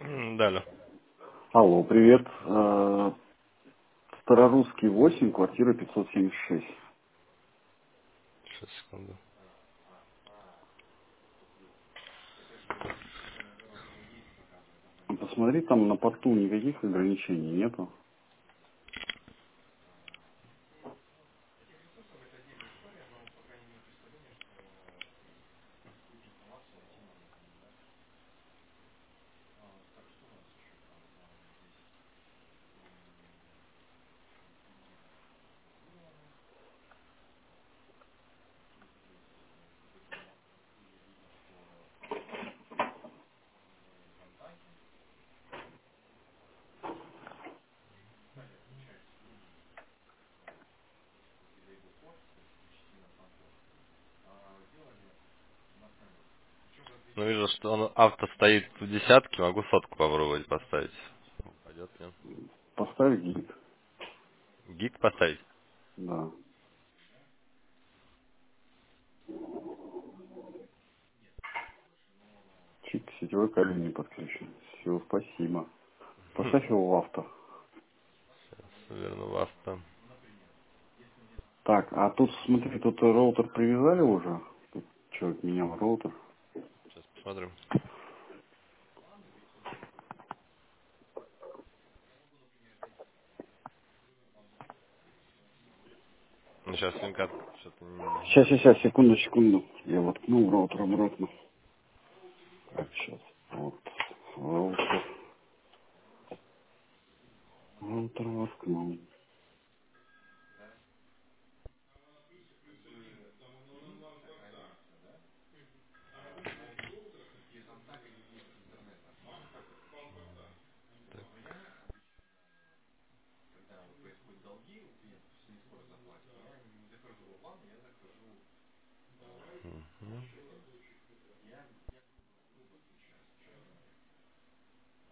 Да, алло. Алло, привет. Старорусский 8, квартира 576. Сейчас, секунду. Посмотри, там на порту никаких ограничений нету. Ну, вижу, что он авто стоит в десятке, могу сотку попробовать поставить. Пойдет, нет? Поставь гид. Гиг поставить? Да. Чик, сетевой кабель не подключен. Все, спасибо. Поставь его в авто. Верну в авто. Так, а тут, смотри, тут роутер привязали уже. Тут человек менял роутер. Сейчас посмотрим. Ну, сейчас линка что-то Сейчас, секунду. Я воткнул роутер обратно. Так, сейчас. Вот. Роутер. Роутер воткнул.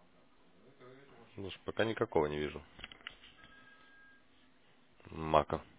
Слушай, пока никакого не вижу. Мака.